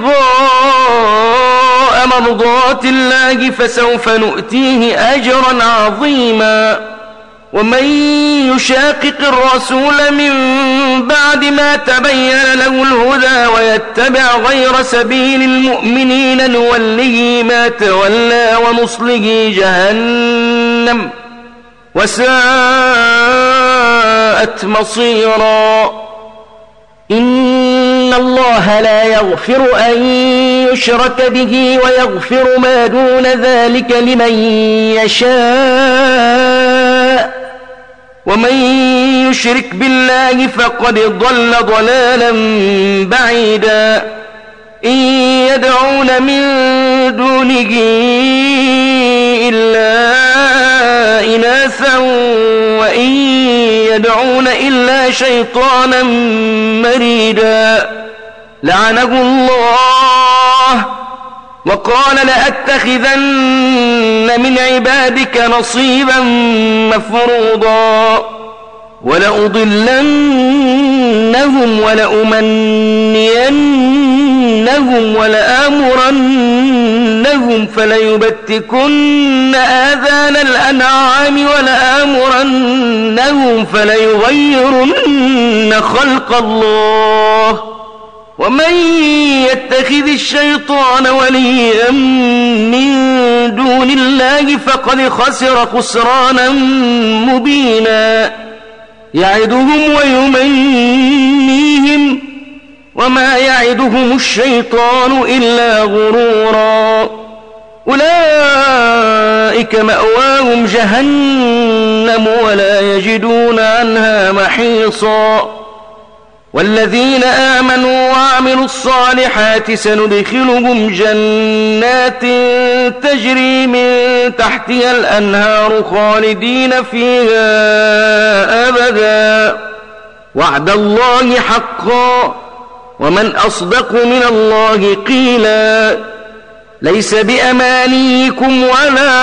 ابتغاء مرضات الله فسوف نؤتيه أجرا عظيما ومن يشاقق الرسول من بعد ما تبين له الهدى ويتبع غير سبيل المؤمنين نوله ما تولى ونصله جهنم وساءت مصيرا إن الله لا يغفر أن يشرك به ويغفر ما دون ذلك لمن يشاء ومن يشرك بالله فقد ضل ضلالا بعيدا إن يدعون من دونه إلا إناثا وإن يدعون إلا شيطانا مريدا لعنه الله وقال لأتخذن من عبادك نصيبا مفروضا ولأضلنهم ولأمنينهم ولآمرنهم فليبتكن آذان الأنعام ولآمرنهم فليغيرن خلق الله ومن يتخذ الشيطان وليا من دون الله فقد خسر خسرانا مبينا يعدهم ويمنيهم وما يعدهم الشيطان إلا غرورا أولئك مأواهم جهنم ولا يجدون عنها محيصا والذين آمنوا وعملوا الصالحات سندخلهم جنات تجري من تحتها الأنهار خالدين فيها أبدا وعد الله حقا ومن أصدق من الله قيلا ليس بأمانيكم ولا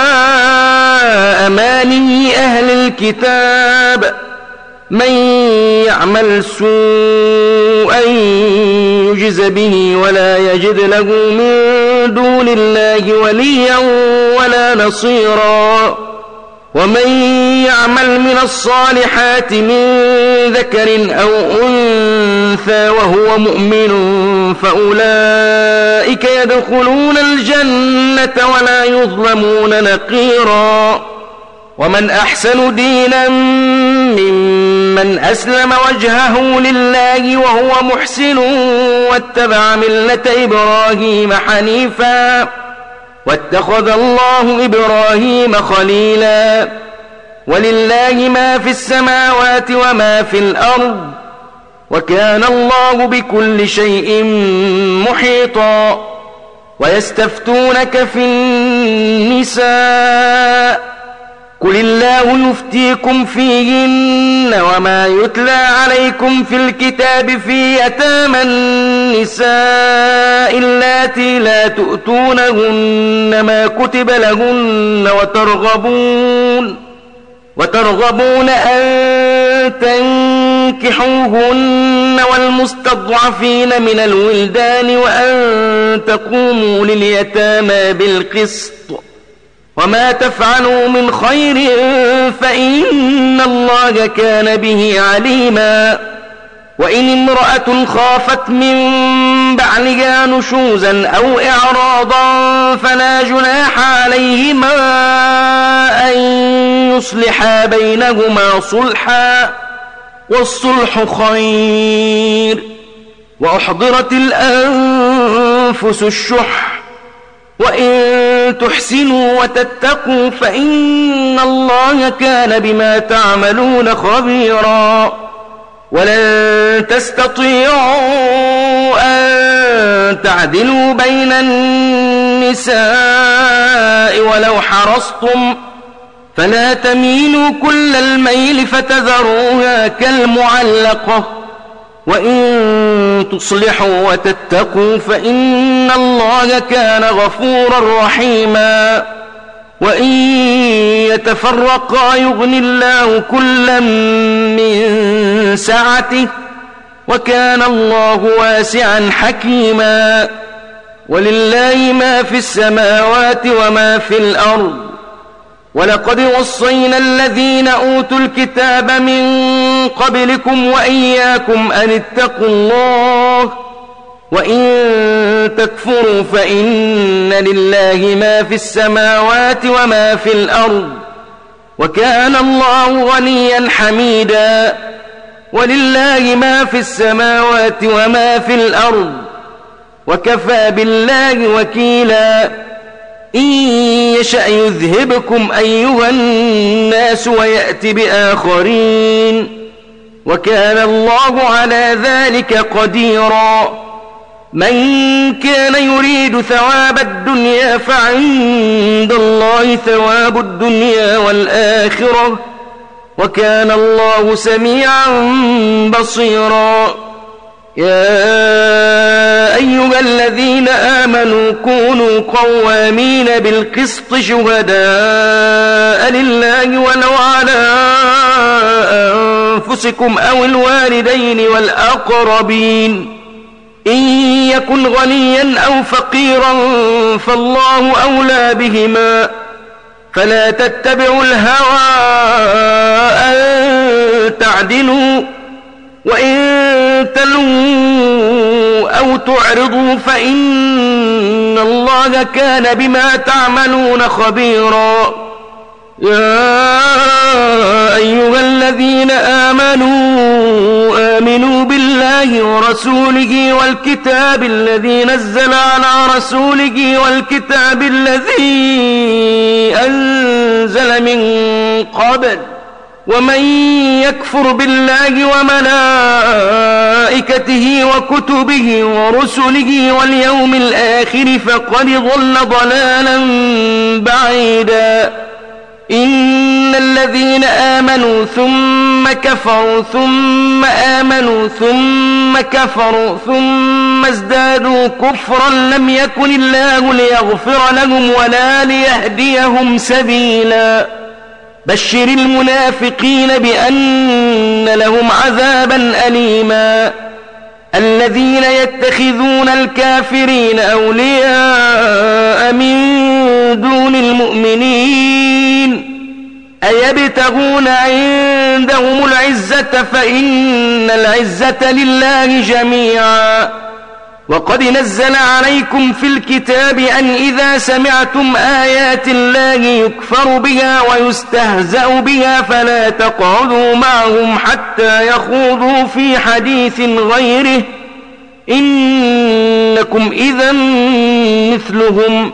أماني أهل الكتاب من يعمل سوءا يجز به ولا يجد له من دون الله وليا ولا نصيرا ومن يعمل من الصالحات من ذكر أو أنثى وهو مؤمن فأولئك يدخلون الجنة ولا يظلمون نقيرا ومن أحسن دينا ممن أسلم وجهه لله وهو محسن واتبع ملة إبراهيم حنيفا واتخذ الله إبراهيم خليلا ولله ما في السماوات وما في الأرض وكان الله بكل شيء محيطا ويستفتونك في النساء قل الله يفتيكم فيهن وما يتلى عليكم في الكتاب في يتامى النساء اللاتي لا تؤتونهن ما كتب لهن وترغبون وترغبون أن تنكحوهن والمستضعفين من الولدان وأن تقوموا لليتامى بالقسط وما تفعلوا من خير فإن الله كان به عليما وإن امرأة خافت من بعلها نشوزا أو إعراضا فلا جناح عليهما أن يصلحا بينهما صلحا والصلح خير وأحضرت الأنفس الشح وإن تحسنوا وتتقوا فإن الله كان بما تعملون خبيرا ولن تستطيعوا أن تعدلوا بين النساء ولو حرصتم فلا تميلوا كل الميل فتذروها كالمعلقة وإن تصلحوا وتتقوا فإن الله كان غفورا رحيما وإن يتفرقا يغن الله كلا من سعته وكان الله واسعا حكيما ولله ما في السماوات وما في الأرض ولقد وصينا الذين أوتوا الكتاب من قبلكم وإياكم أن اتقوا الله وإن تكفروا فإن لله ما في السماوات وما في الأرض وكان الله غنيا حميدا ولله ما في السماوات وما في الأرض وكفى بالله وكيلا إن يشأ يذهبكم أيها الناس ويأتي بآخرين وكان الله على ذلك قديرا من كان يريد ثواب الدنيا فعند الله ثواب الدنيا والآخرة وكان الله سميعا بصيرا. يا أيها الذين آمنوا كونوا قوامين بالقسط شهداء لله ولو على أنفسكم أو الوالدين والأقربين إن يكن غنيا أو فقيرا فالله أولى بهما فلا تتبعوا الهوى أن تعدلوا وإن تلووا أو تعرضوا فإن الله كان بما تعملون خبيرا. يا أيها الذين آمنوا آمنوا بالله ورسوله والكتاب الذي نزل على رسوله والكتاب الذي أنزل من قبل ومن يكفر بالله وملائكته وكتبه ورسله واليوم الآخر فقد ضل ضلالا بعيدا. إن الذين آمنوا ثم كفروا ثم آمنوا ثم كفروا ثم ازدادوا كفرا لم يكن الله ليغفر لهم ولا ليهديهم سبيلا. بشر المنافقين بأن لهم عذابا أليما. الذين يتخذون الكافرين أولياء من دون المؤمنين أيبتغون عندهم العزة فإن العزة لله جميعا. وقد نزل عليكم في الكتاب أن إذا سمعتم آيات الله يكفر بها ويستهزأ بها فلا تقعدوا معهم حتى يخوضوا في حديث غيره إنكم إذا مثلهم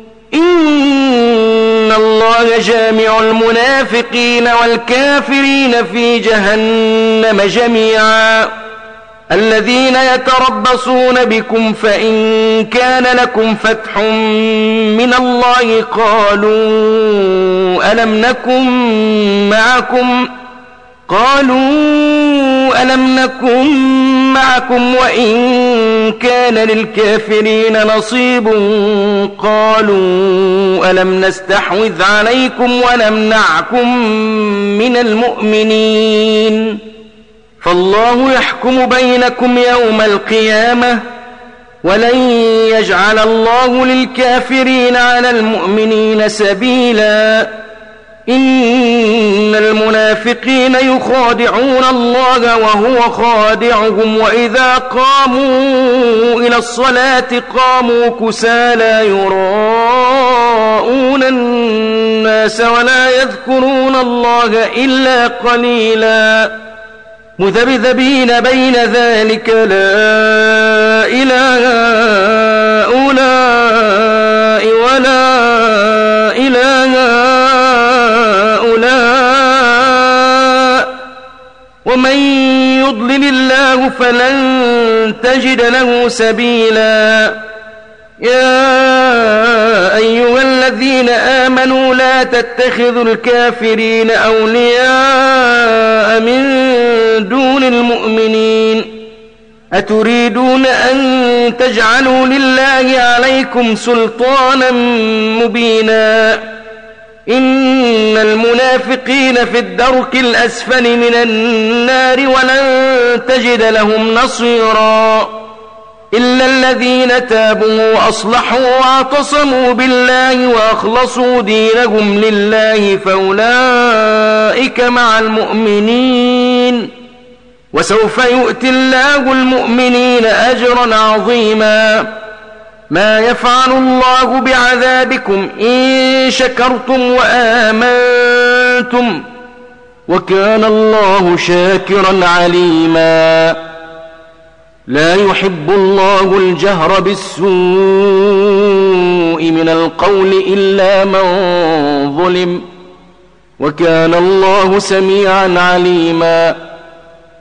إن الله جامع المنافقين والكافرين في جهنم جميعا. الذين يتربصون بكم فإن كان لكم فتح من الله قالوا ألم نكن معكم قالوا ألم نكن معكم وإن كان للكافرين نصيب قالوا ألم نستحوذ عليكم ونمنعكم من المؤمنين فالله يحكم بينكم يوم القيامة ولن يجعل الله للكافرين على المؤمنين سبيلا. إن المنافقين يخادعون الله وهو خادعهم وإذا قاموا إلى الصلاة قاموا كسالى يراءون الناس ولا يذكرون الله إلا قليلا مذبذبين بين ذلك لا إله هؤلاء ولا إله هؤلاء ومن يضلل الله فلن تجد له سبيلا. يا أيها الذين آمنوا لا تتخذوا الكافرين أولياء من دون المؤمنين أتريدون أن تجعلوا لله عليكم سلطانا مبينا. إن المنافقين في الدرك الأسفل من النار ولن تجد لهم نصيرا إلا الذين تابوا وأصلحوا واعتصموا بالله وأخلصوا دينهم لله فأولئك مع المؤمنين وسوف يؤتي الله المؤمنين أجرا عظيما. ما يفعل الله بعذابكم إن شكرتم وآمنتم وكان الله شاكرا عليما. لا يحب الله الجهر بالسوء من القول إلا من ظلم وكان الله سميعا عليما.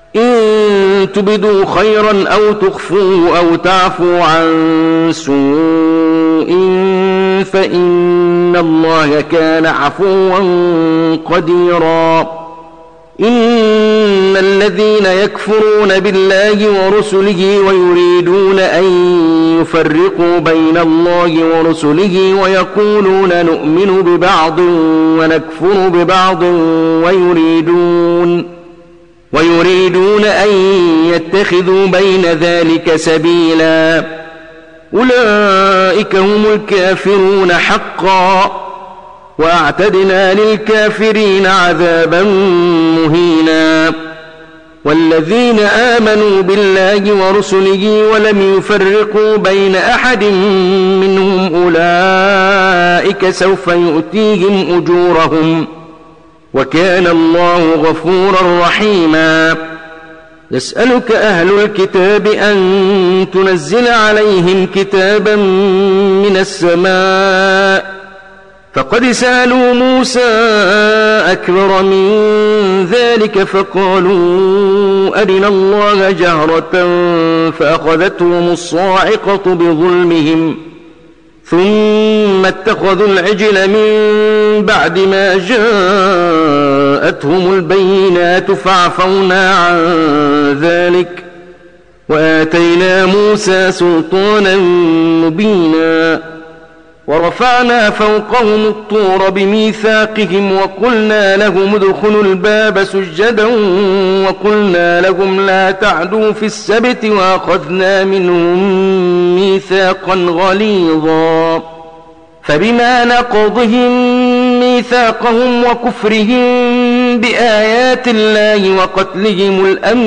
إن تبدوا خيرا أو تخفوه أو تعفوا عن سوء فإن الله كان عفوا قديرا. إن الذين يكفرون بالله ورسله ويريدون أن يفرقوا بين الله ورسله ويقولون نؤمن ببعض ونكفر ببعض ويريدون ويريدون أن يتخذوا بين ذلك سبيلا أولئك هم الكافرون حقا وأعتدنا للكافرين عذابا مهينا. والذين آمنوا بالله ورسله ولم يفرقوا بين أحد منهم أولئك سوف يؤتيهم أجورهم وكان الله غفورا رحيما. يسألك أهل الكتاب أن تنزل عليهم كتابا من السماء فقد سألوا موسى أكبر من ذلك فقالوا أرنا الله جهرة فأخذتهم الصاعقة بظلمهم ثم اتخذوا العجل من بعد ما جاءتهم البينات فعفونا عن ذلك وآتينا موسى سلطانا مبينا. ورفعنا فوقهم الطور بميثاقهم وقلنا لهم ادخلوا الباب سجدا وقلنا لهم لا تعدوا في السبت وأخذنا منهم ميثاقا غليظا. فبما نقضهم ميثاقهم وكفرهم بآيات الله وقتلهم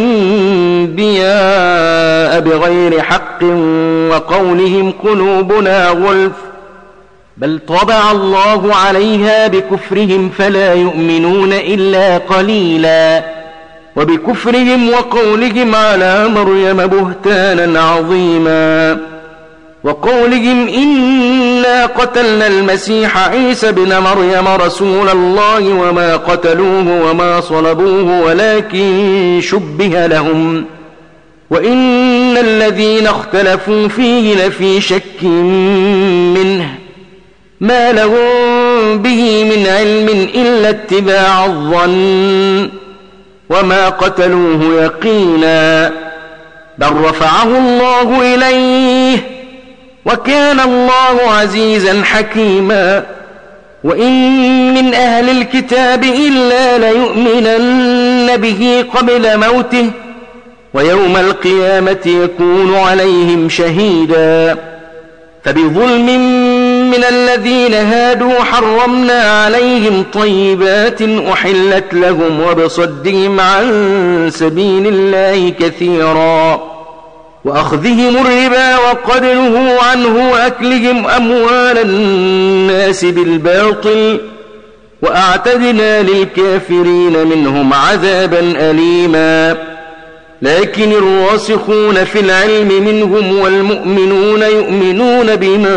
الأنبياء بغير حق وقولهم قلوبنا غلف بل طبع الله عليها بكفرهم فلا يؤمنون إلا قليلا. وبكفرهم وقولهم على مريم بهتانا عظيما وقولهم إنا قتلنا المسيح عيسى بن مريم رسول الله وما قتلوه وما صلبوه ولكن شبه لهم وإن الذين اختلفوا فيه لفي شك منه ما لهم به من علم إلا اتباع الظن وما قتلوه يقينا بل رفعه الله إليه وكان الله عزيزا حكيما. وإن من أهل الكتاب إلا ليؤمنن به قبل موته ويوم القيامة يكون عليهم شهيدا. فبظلم من الذين هادوا حرمنا عليهم طيبات أحلت لهم وبصدهم عن سبيل الله كثيرا وأخذهم الربا وقد نهوا عنه وأكلهم أموال الناس بالباطل وأعتدنا للكافرين منهم عذابا أليما. لكن الراسخون في العلم منهم والمؤمنون يؤمنون بما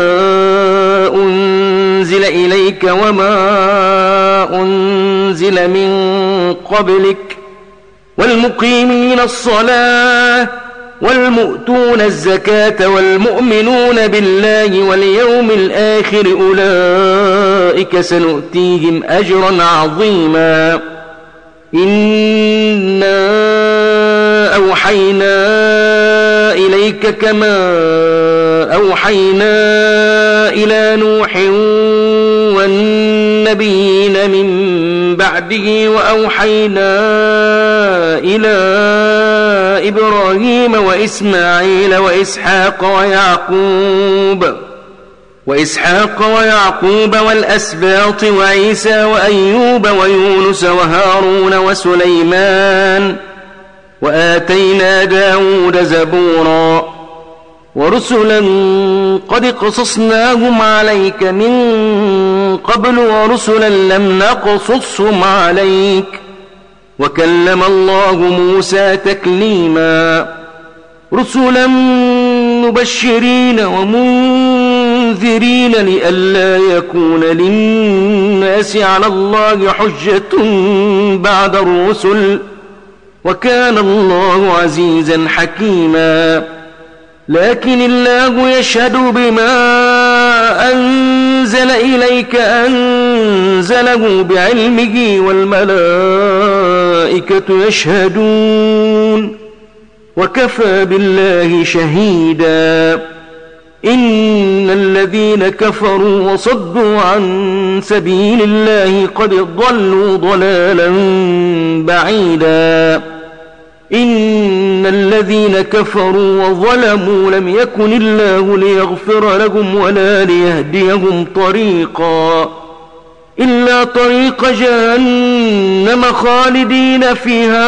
أنزل إليك وما أنزل من قبلك والمقيمين الصلاة والمؤتون الزكاة والمؤمنون بالله واليوم الآخر أولئك سنؤتيهم أجرا عظيما. إنا أوحينا إليك كما أوحينا إلى نوح والنبيين من بعده وأوحينا إلى إبراهيم وإسماعيل وإسحاق ويعقوب وإسحاق ويعقوب والأسباط وعيسى وأيوب ويونس وهارون وسليمان وآتينا داود زبورا ورسلا قد قصصناهم عليك من قبل ورسلا لم نقصصهم عليك وكلم الله موسى تكليما. رسلا مبشرين ومنذرين لئلا يكون للناس على الله حجة بعد الرسل وكان الله عزيزا حكيما. لكن الله يشهد بما أنزل إليك أنزله بعلمه والملائكة يشهدون وكفى بالله شهيدا. إن الذين كفروا وصدوا عن سبيل الله قد ضلوا ضلالا بعيدا. إن الذين كفروا وظلموا لم يكن الله ليغفر لهم ولا ليهديهم طريقا إلا طريق جهنم خالدين فيها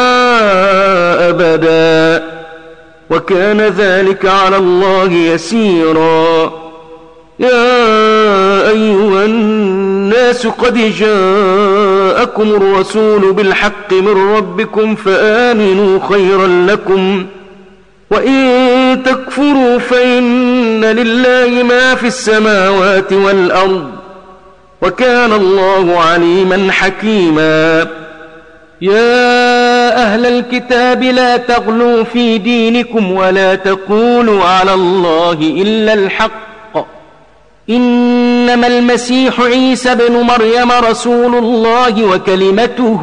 أبدا وكان ذلك على الله يسيرا. يا أيها الناس قد جاءكم الرسول بالحق من ربكم فآمنوا خيرا لكم وإن تكفروا فإن لله ما في السماوات والأرض وكان الله عليما حكيما. يا أهل الكتاب لا تغلوا في دينكم ولا تقولوا على الله إلا الحق. إنما المسيح عيسى بن مريم رسول الله وكلمته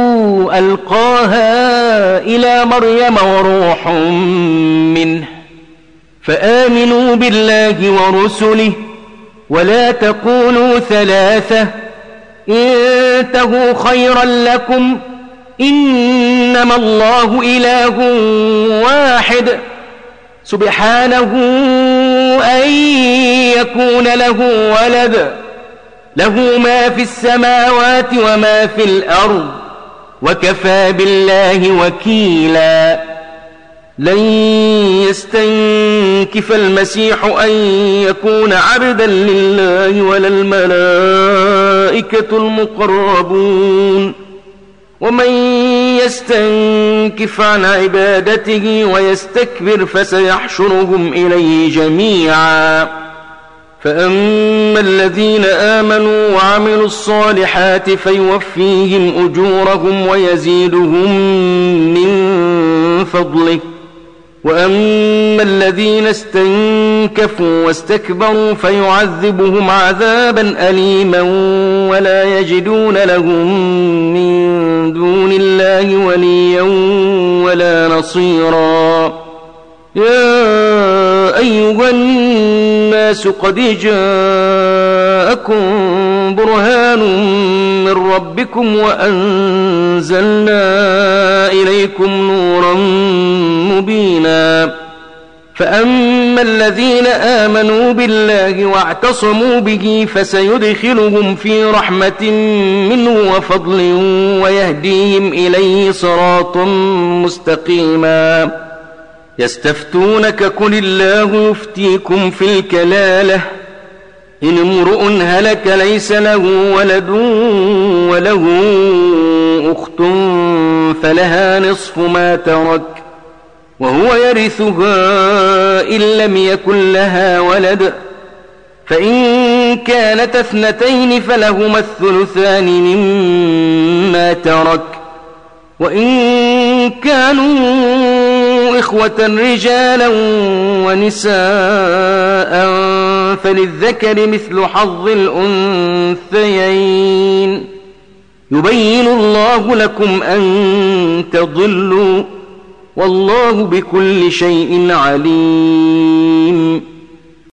ألقاها إلى مريم وروح منه فآمنوا بالله ورسله ولا تقولوا ثلاثة انتهوا خيرا لكم إنما الله إله واحد سبحانه أن يكون له ولد له ما في السماوات وما في الأرض وكفى بالله وكيلا. لن يستنكف المسيح أن يكون عبدا لله ولا الملائكة المقربون ومن يستنكف عن عبادته ويستكبر فسيحشرهم إليه جميعا. فأما الذين آمنوا وعملوا الصالحات فيوفيهم أجورهم ويزيدهم من فضله وأما الذين استنكفوا واستكبروا فيعذبهم عذابا أليما ولا يجدون لهم من دون الله وليا ولا نصيرا. يا أيها الناس قد جاءكم برهان من ربكم وأنزلنا إليكم نورا مبينا. فأما الذين آمنوا بالله واعتصموا به فسيدخلهم في رحمة منه وفضل ويهديهم إليه صراطا مستقيما. يستفتونك قل الله يفتيكم في الكلالة إن امرؤ هلك ليس له ولد وله أخت فلها نصف ما ترك وهو يرثها إن لم يكن لها ولد فإن كانت اثنتين فلهما الثلثان مما ترك وإن كانوا إخوة رجالا ونساء فللذكر مثل حظ الأنثيين يبين الله لكم أن تضلوا والله بكل شيء عليم.